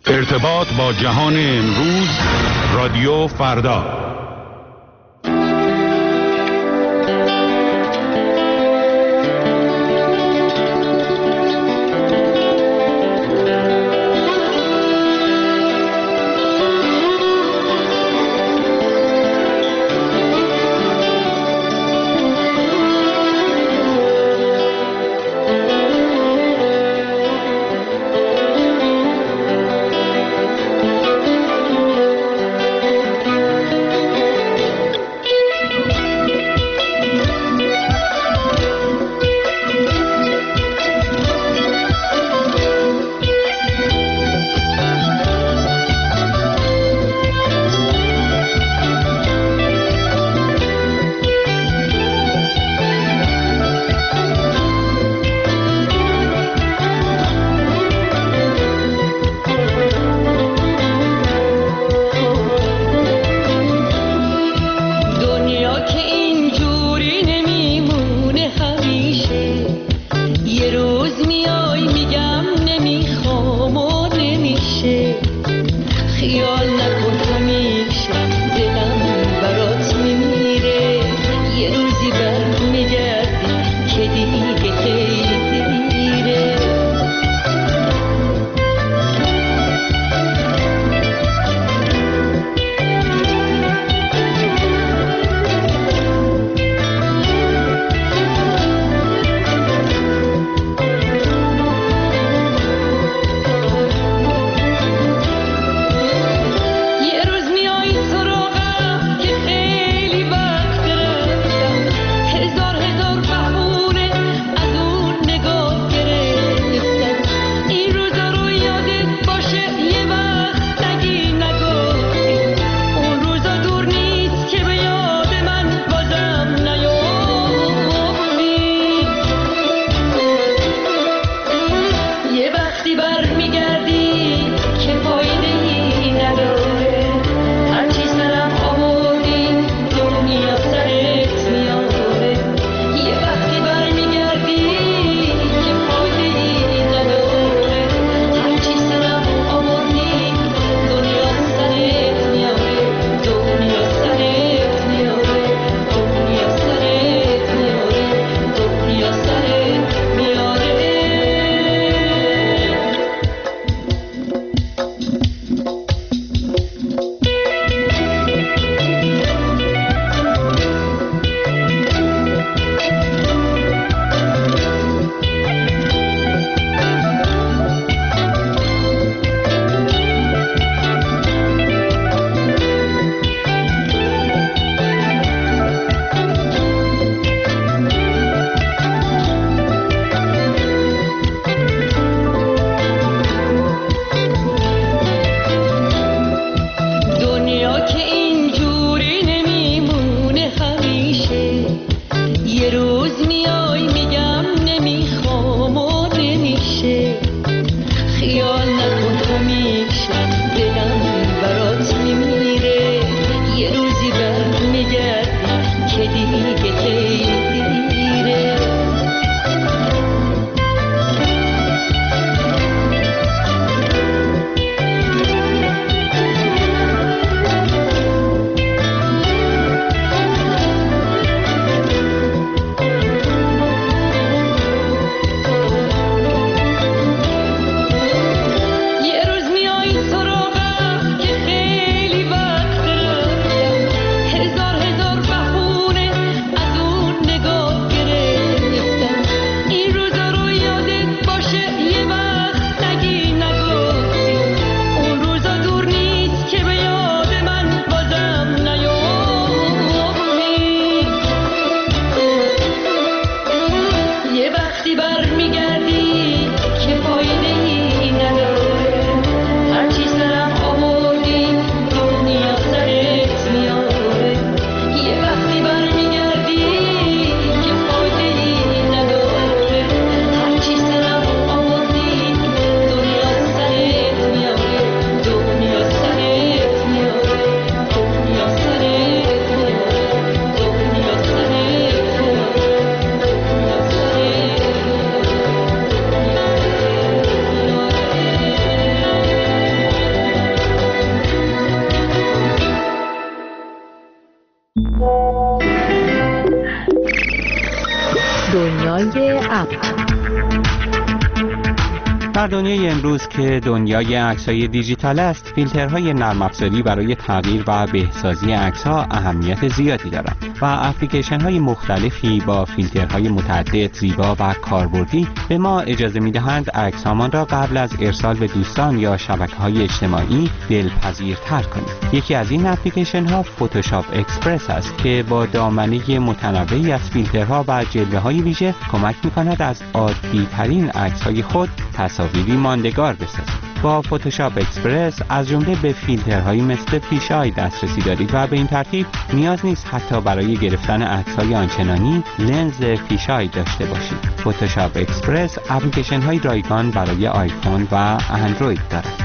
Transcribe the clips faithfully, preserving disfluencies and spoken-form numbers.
ارتباط با جهان امروز، رادیو فردا. یه روز میای سراغم اپ. در دنیای امروز که دنیای عکس‌های دیجیتال است، فیلترهای نرم افزاری برای تغییر و بهسازی عکس‌ها اهمیت زیادی دارند و اپلیکیشن‌های مختلفی با فیلترهای متعدد، زیبا و کاربردی به ما اجازه می‌دهند عکس‌هامان را قبل از ارسال به دوستان یا شبکه‌های اجتماعی دلپذیرتر کنیم. یکی از این اپلیکیشن‌ها فتوشاپ اکسپرس است که با دامنه متنوعی از فیلترها و جلوه‌های ویژه کمک می‌کند از عادی‌ترین عکس‌های خود تصاویری ماندگار بسازید. با فتوشاپ اکسپرس از جمله به فیلترهایی مثل فیش‌آی دسترسی دارید و به این ترتیب نیاز نیست حتی برای گرفتن عکس‌های آنچنانی لنز فیش‌آی داشته باشید. فتوشاپ اکسپرس اپلیکیشن‌های رایگان برای آیفون و اندروید دارد.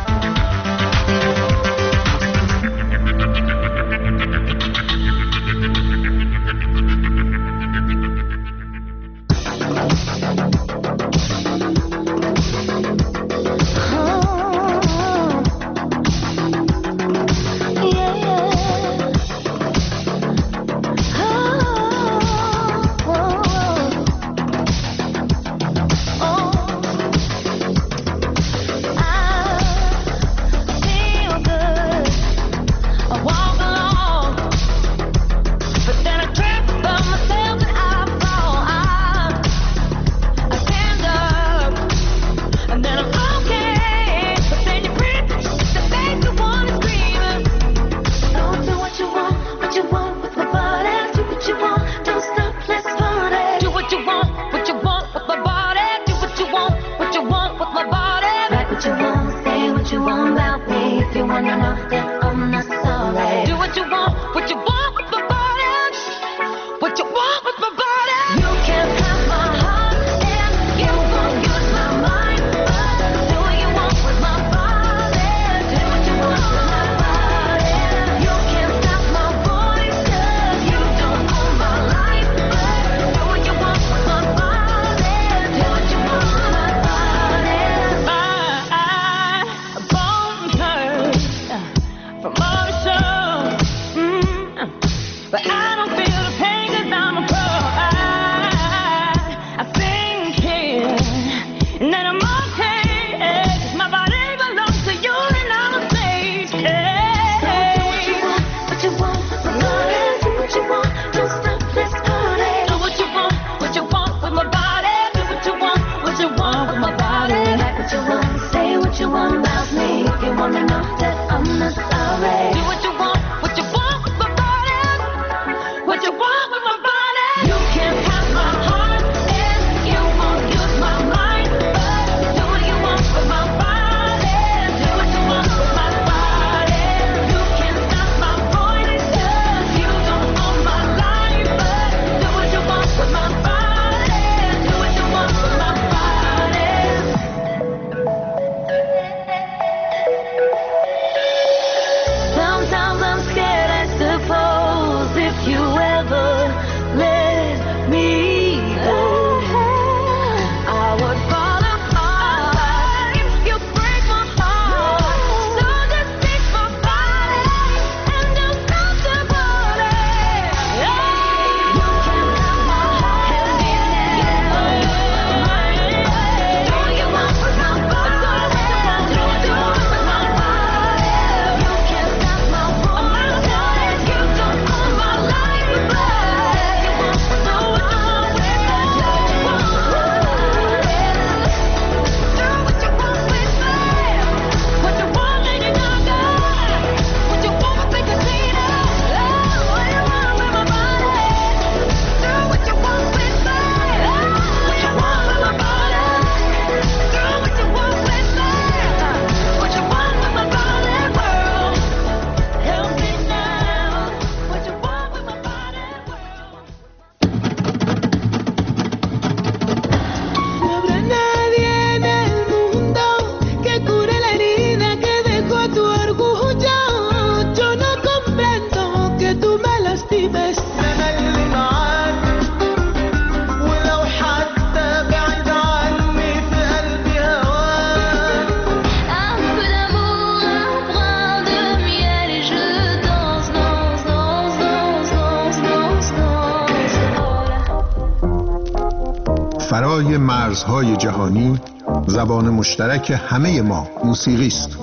بالای مرزهای جهانی زبان مشترک همه ما موسیقی است.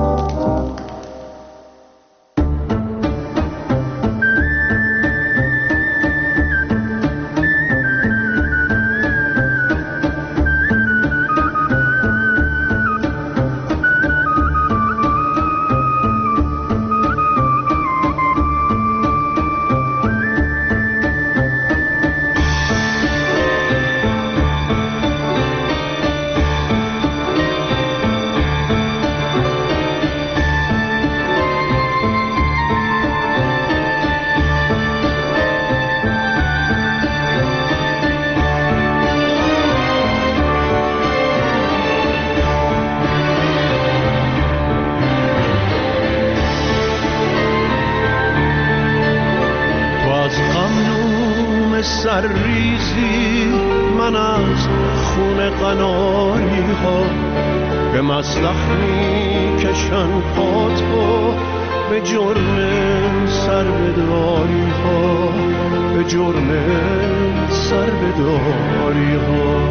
سرریزی من از خون قناری ها به مسلخ می کشن پاتو به جرم سر بداری ها به جرم سر بداری ها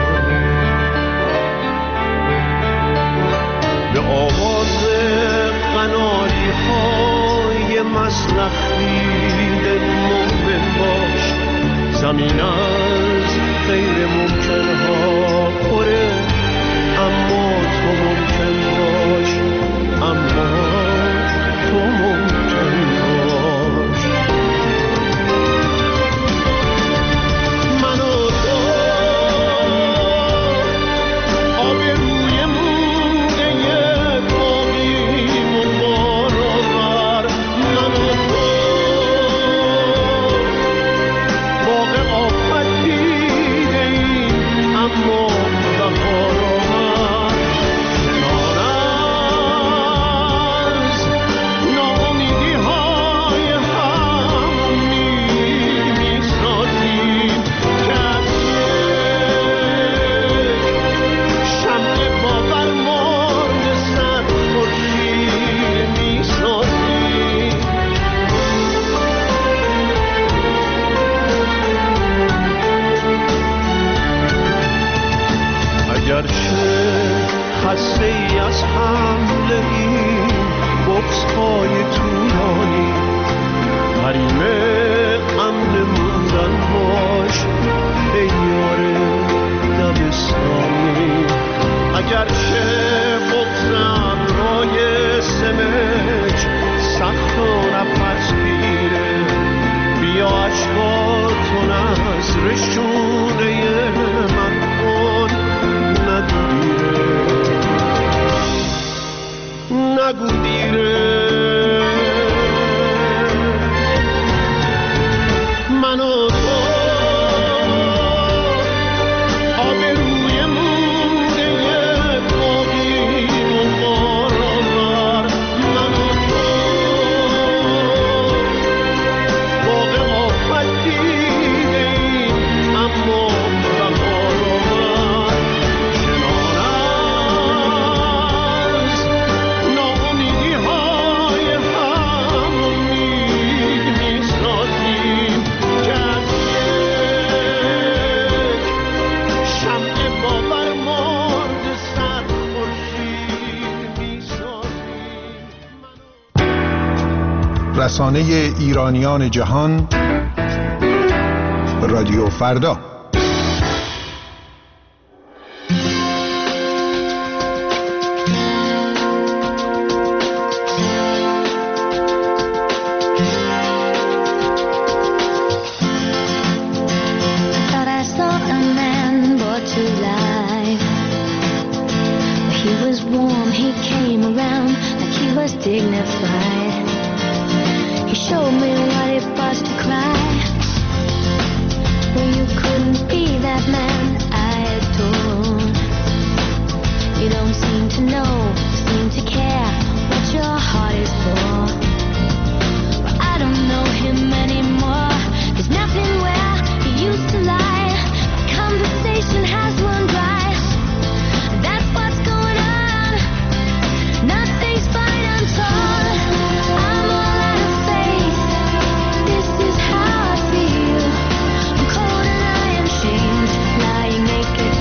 به آواز قناری های مسلخی دل مؤمن باش زمین از غیر ممکن ها پره اما تو ممکن باش اما تو ممکن باش من و تو آب روی موده باقیم و بارآور من و تو باغ آفت دیده ایم اما بهار آمد کنار از ناامیدی های هم می سازیم که از یک شمع باور مرد صد خورشید می سازیم اگرچه خسته ای از حمله این بغض های طولانی حریم امن موندن باش ای یار دبستانی اگرچه بغض ابرای سمج سخت و نفس گیره بیا اشکاتو نظر شونه من کن نگو دیره نگو دیره من و تو آب روی موده باقیم و بارآور من و تو باغ آفت دیده ایم اما بهار آمد کنار از ناامیدی های هم امید می سازیم که از یک شمع باور مرد صد خورشید می سازیم رسانه ایرانیان جهان رادیو فردا. Thought I saw a man brought to life. He was warm, he came around like he was dignified. He showed me what it was to cry. Well, you couldn't be that man I adored. You don't seem to know, seem to care what your heart is for. Well, I don't know him anymore. There's nothing where he used to lie. My conversation has run dry. That's what's going on. Nothing's fine, I'm told. I'm all out of faith. This is how I feel. I'm cold and I am shamed, lying naked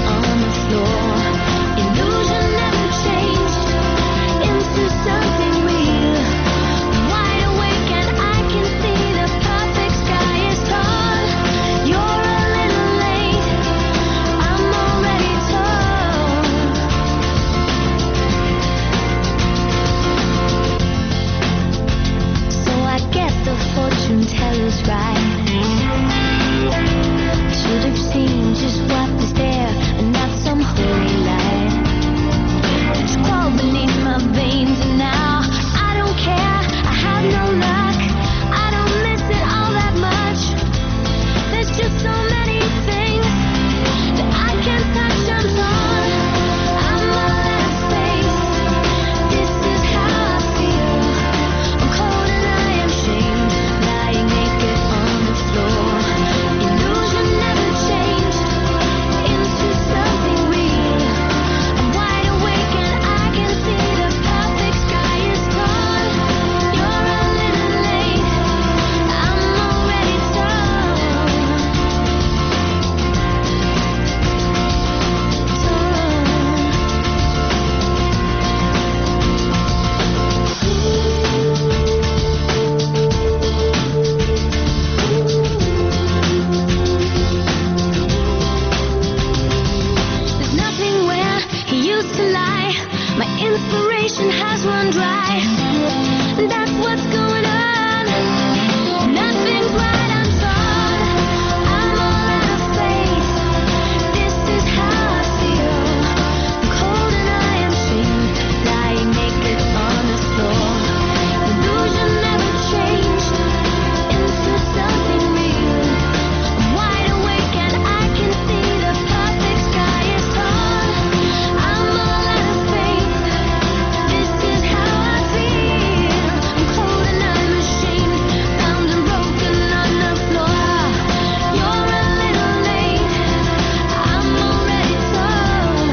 generation has run dry. That's what's going on. Nothing's right, I'm torn. I'm all out of faith. This is how I feel. I'm cold and I am shamed, lying naked on the floor. Illusion never changed into something real. I'm wide awake and I can see the perfect sky is torn. I'm all out of faith. This is how I feel. I'm cold and I'm ashamed, bound and broken on the floor. You're a little late. I'm already torn.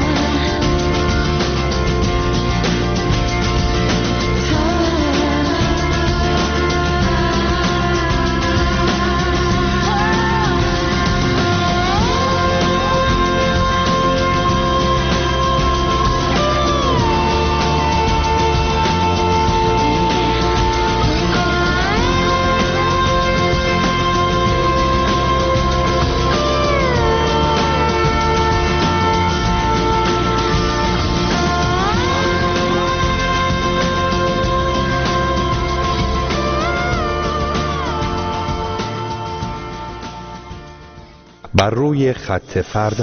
بر روی خط فردا.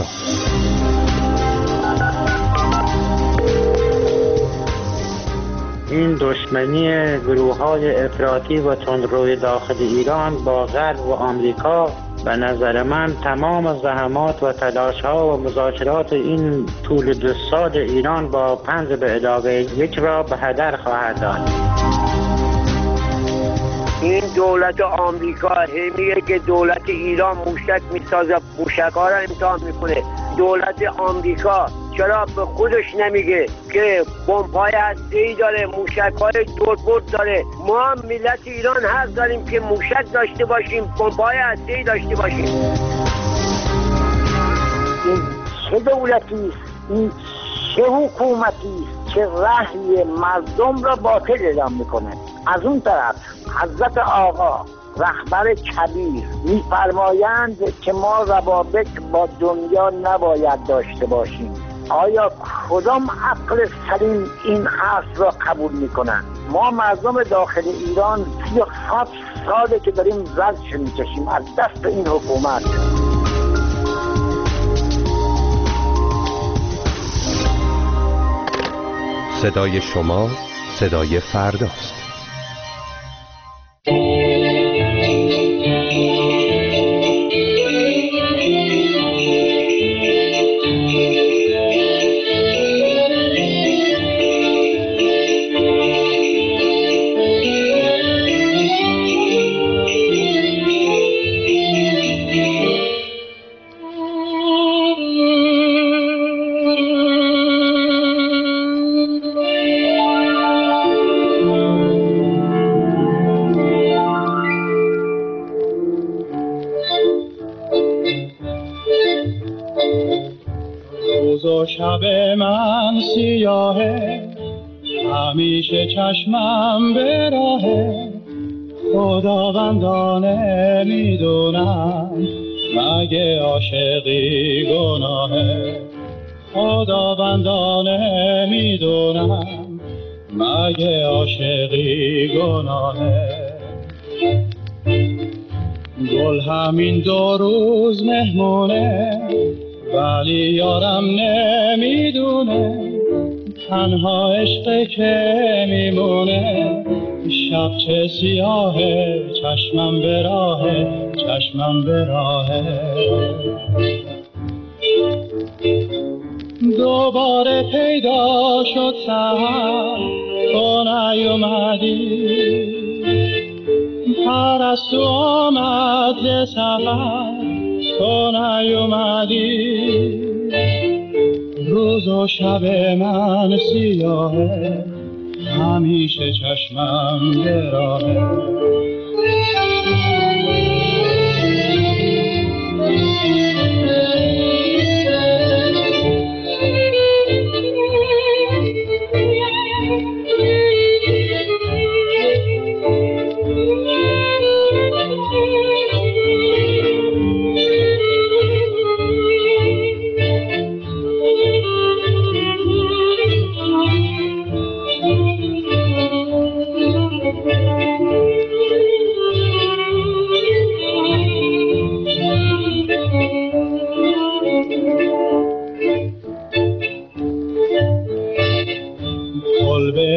این دشمنی گروه‌های افراطی و تندروی داخل ایران با غرب و آمریکا به نظر من تمام زحمات و تلاش‌ها و مذاکرات این طول دو سال ایران با پنج به علاوه یک را به هدر خواهد داد. این دولت آمریکا همیه که دولت ایران موشک میسازه، موشک‌ها را امتحان میکنه. دولت آمریکا چرا به خودش نمیگه که بمب‌های هسته‌ای داره، موشک‌های دوربرد داره؟ ما هم ملت ایران حق داریم که موشک داشته باشیم، بمب‌های هسته‌ای داشته باشیم. این چه دولتی است؟ این چه حکومتی است که رأی مردم را باطل اعلام میکنه؟ از اون طرف حضرت آقا رهبر کبیر میفرمایند که ما روابط با دنیا نباید داشته باشیم. آیا کدام عقل سلیم این حرف را قبول میکنند؟ ما مردم داخل ایران سی و هفت ساله که داریم زجر میکشیم از دست این حکومت. صدای شما صدای فرداست. شب من سیاهه، همیشه چشمم به راهه، خداوندانه میدونم مگه عاشقی گناهه، خداوندانه میدونم مگه عاشقی گناهه. گل همین دو روز مهمونه، ولی یارم نمیدونه تنها عشق که میمونه. شب چه سیاهه، چشمم به راهه، چشمم به راهه. دوباره پیدا شد سحر، تو نیومدی، پرستو آمد ز سفر، تو نیومدی. روز و شب من سیاهه، همیشه چشمم به راهه.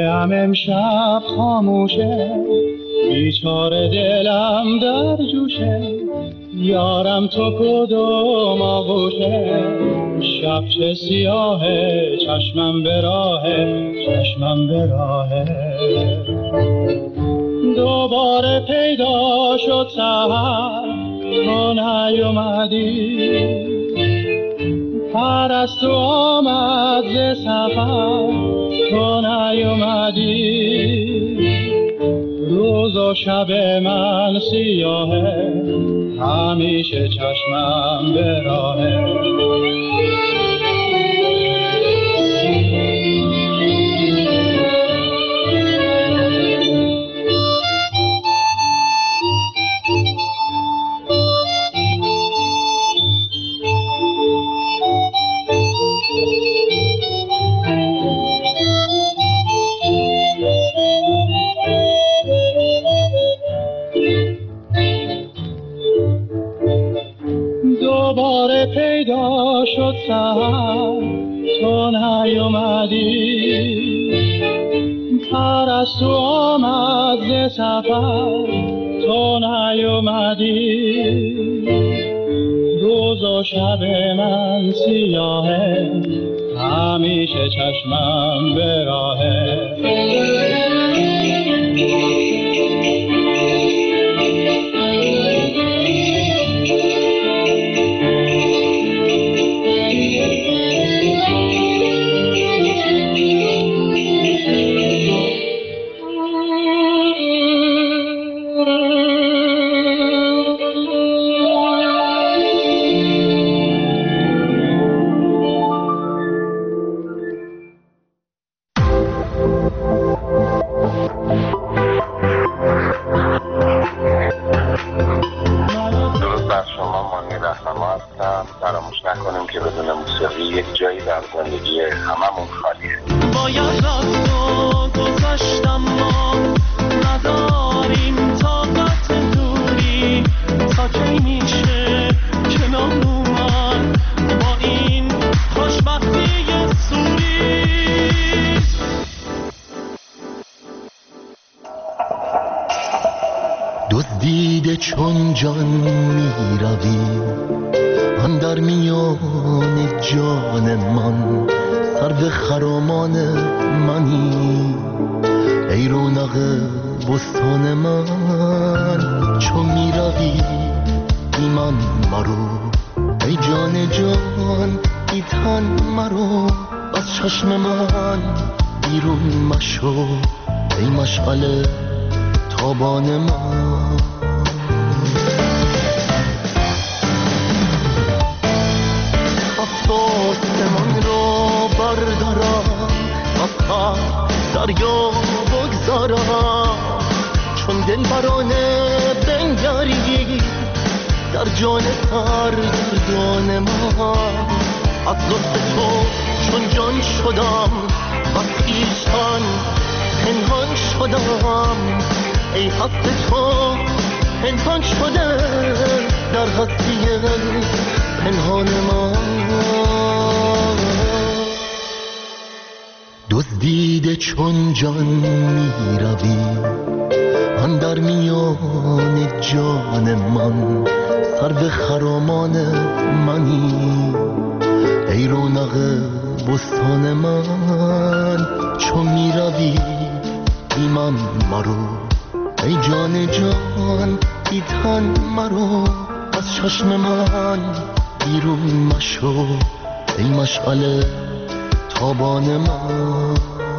دلم امشب خاموشه، بیچاره دلم در جوشه، یارم تو کدوم آغوشه، شب چه سیاهه، چشمم به راهه، چشمم به راهه. دوباره پیدا شد سحر، تو نیومدی، پرستو آمد ز سفر، تو نیومدی. روز و شب من سیاهه، همیشه چشمم به راهه. دوباره پیدا شد سحر، تو نیومدی، پرستو آمد ز سفر، تو نیومدی. روز و شب من سیاهه، همیشه چشمم به راهه. فراموش نکنیم که بدون موسیقی یک جایی در زندگی هممون خالیه. باید رفت و گذشتم، ما نداریم طاقت دوری، تا کی میشه کنار اومد با این خوشبختی سوری. دزدیده چون جان میروی، اندر میان جان من، سرو خرامان منی، ای رونق بستان من. چون میروی ایمان مرو، ای جان جان ای تن مرو، از چشم من بیرون مشو، ای مشعل تابان من. آسمان را بردارم، از خط دریا بگذارم، چون دل برانه بنگری در جان سرگردان من. از لطف تو چون جان شدم، از خویشتن پنهان شدم، ای هست تو پنهان شده در هستی پنهان من. دزدیده چون جان میروی، اندر میان جان من، سرو خرامان منی، ای رونق بستان من. چون میروی ایمان مرو، ای جان جان ای تن مرو، از چشم من بیرون مشو، ای مشعل تابان من.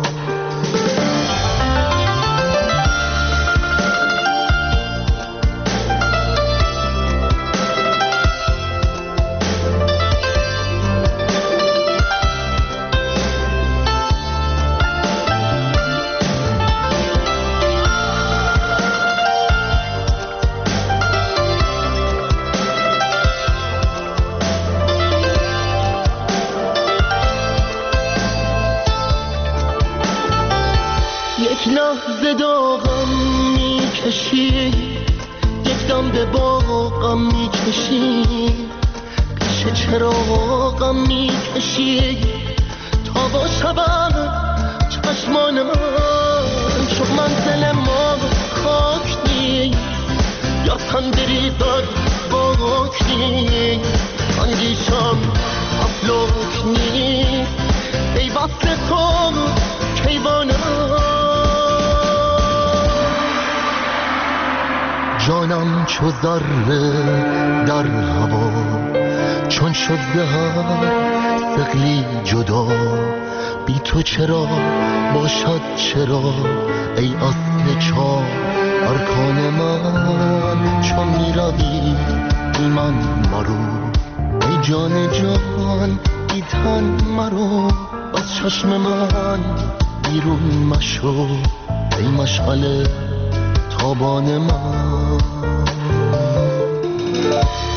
یک لحظه داغم میکشی، یک دم به باغم میکشی، پیش چراغم میکشی، تا با شبم چشمانم افلاک نیست اندیشم افلاک نیست ای وصل تو کیوانم جانم چو ذره در هوا چون شد زهر ثقلی جدا بی تو چرا باشد چرا ای اصل چار ارکان من چون می روی ایمان مرو ای جان جان ای تن مرو از چشم من بیرون مشو ای مشعل تابان من